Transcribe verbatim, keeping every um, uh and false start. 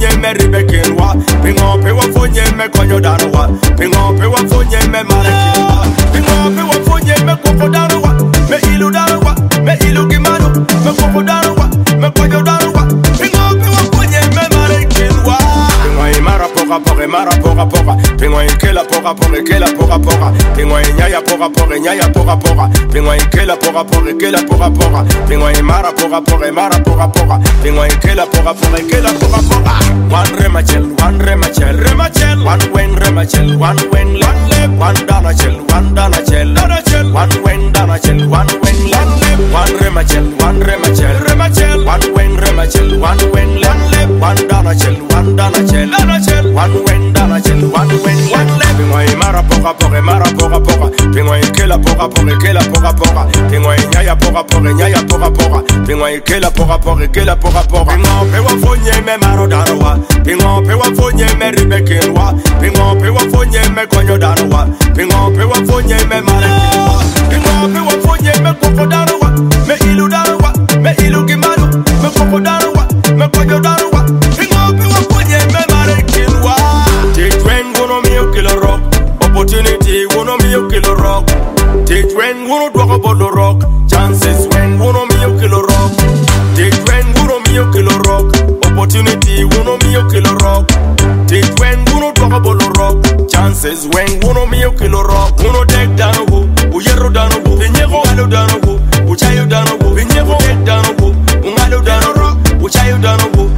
fonye me ribekinwa. Pingo pe wa fonye me konyo danwa. Pingo pe wa fonye me marekinwa. Pingo pe wa fonye me kofo danwa. Me ilu danwa, me ilu gimano. Me kofo danwa, me konyo danwa. Pingo pe wa fonye me marekinwa. Pingo i mara poka poka mara poka poka. Pingo i kela poka poka kela poka poka. Pingo i nyaya poka poka nyaya poka poka. Pingo i kela poka poka kela poka poka. Pingo i mara poka poka mara poka poka. Pingo i kela poka poka kela poka poka. One remachel, one remachel, remachel. One wing remachel, one wing one lip. One danachel, one danachel, danachel. One wing danachel, one wing one lip. One remachel, one remachel, remachel. One wing remachel, one wing one lip. One danachel, one danachel, danachel. One wing danachel, one wing one lip. Pingo i mara poka poka mara poka poka. Pingo i kela poka poka kela poka poka. Pingo i nyaya poka poka nyaya poka poka. Pingo i kela poka poka kela poka poka. Pingo pe wa fonye me maro danwa. Pingo pe wa fonye me ribekinwa. Pingo pe wa fonye me konyo danwa. Pingo pe wa fonye me marekinwa. Pingo pe wa fonye me kofo danwa. Me ilu danwa, me ilu gimano. Me kofo danwa, me konyo danwa. Pingo pe wa fonye me marekinwa. Take when wono mi okilo rock. Opportunity wono mi okilo rock. Take when wono dwako bolo rock. Chances when wono mi okilo rock. Take when wono mi okilo rock. Opportunity wono mi okilo rock. Take when wono dwako bolo rock. Chances when wono mi okilo rock. Wono dek dano go, uyero dano go, pinyego alo dano go, uchayo dano go, pinyego dek dano go, ungalo dano rock, uchayo dano go.